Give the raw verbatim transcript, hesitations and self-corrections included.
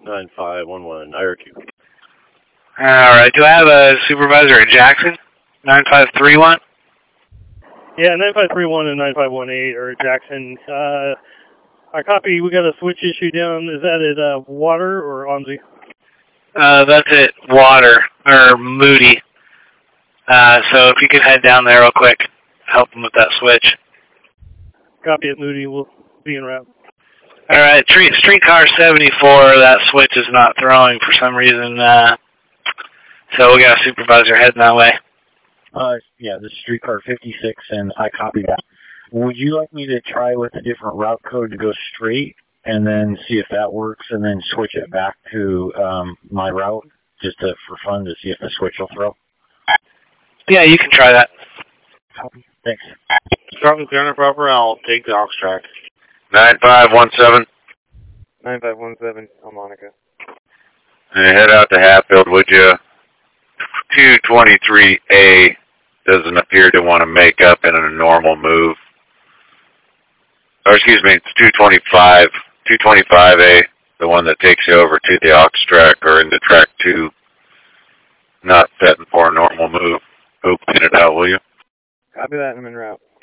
nine five one one, I R Q. Alright, do I have a supervisor at Jackson? nine five three one? Yeah, nine five three one and nine five one eight are at Jackson. Uh, I copy, we got a switch issue down. Is that at uh, Water or O M S I? Uh, that's at Water, or Moody. Uh, so if you could head down there real quick, help them with that switch. Copy at Moody, we'll be en route. Alright, streetcar seventy-four, that switch is not throwing for some reason, uh, so we got a supervisor heading that way. Uh, yeah, this is streetcar fifty-six, and I copy that. Would you like me to try with a different route code to go straight, and then see if that works, and then switch it back to um, my route, just to, for fun, to see if the switch will throw? Yeah, you can try that. Copy. Thanks. Start with Gunner proper, I'll take the aux track. nine five one seven. nine five one seven, Monica. Hey, head out to Hatfield, would you? two twenty-three A doesn't appear to want to make up in a normal move. Or excuse me, it's two twenty-five. two twenty-five A, the one that takes you over to the aux track or into track two. Not setting for a normal move. Go pin it out, will you? Copy that, I'm en route.